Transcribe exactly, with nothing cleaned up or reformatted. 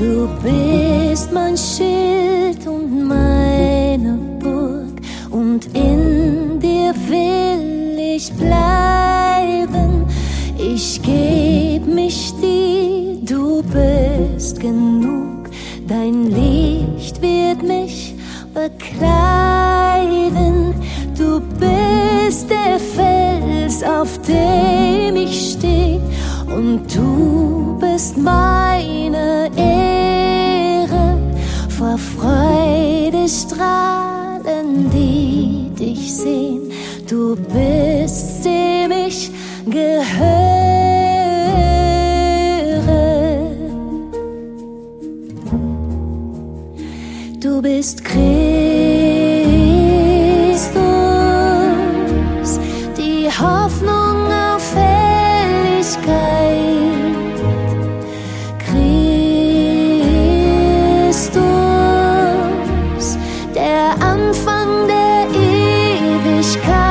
Du bist mein Schild und meine Burg, und in dir will ich bleiben. Ich geb mich dir, du bist genug, dein Licht wird mich bekleiden. Du bist der Fels, auf dem ich steh, und du bist meine Ehre. Vor Freude strahlen die dich sehen, du bist, dem ich gehöre. Du bist Christus, die Hoffnung auf Herrlichkeit. Christus, der Anfang der Ewigkeit.